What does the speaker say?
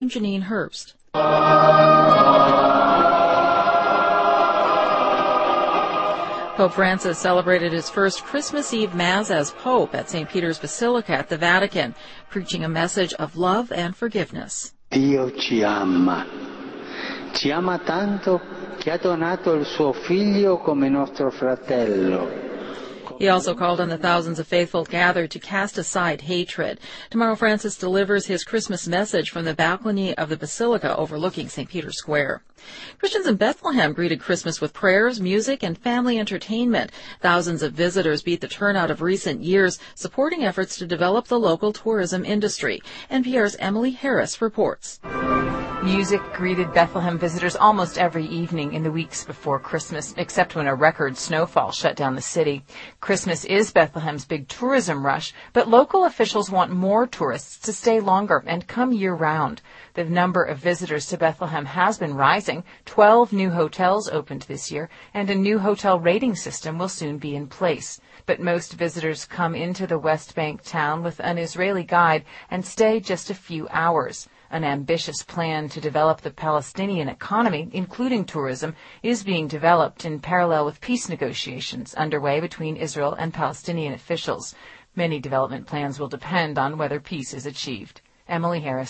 Janine Herbst. Pope Francis celebrated his first Christmas Eve Mass as Pope at St. Peter's Basilica at the Vatican, preaching a message of love and forgiveness. Dio ci ama tanto che ha donato il suo figlio come nostro fratello. He also called on the thousands of faithful gathered to cast aside hatred. Tomorrow, Francis delivers his Christmas message from the balcony of the Basilica overlooking St. Peter's Square. Christians in Bethlehem greeted Christmas with prayers, music, and family entertainment. Thousands of visitors beat the turnout of recent years, supporting efforts to develop the local tourism industry. NPR's Emily Harris reports. Music greeted Bethlehem visitors almost every evening in the weeks before Christmas, except when a record snowfall shut down the city. Christmas is Bethlehem's big tourism rush, but local officials want more tourists to stay longer and come year-round. The number of visitors to Bethlehem has been rising. 12 new hotels opened this year, and a new hotel rating system will soon be in place. But most visitors come into the West Bank town with an Israeli guide and stay just a few hours. An ambitious plan to develop the Palestinian economy, including tourism, is being developed in parallel with peace negotiations underway between Israel and Palestinian officials. Many development plans will depend on whether peace is achieved. Emily Harris,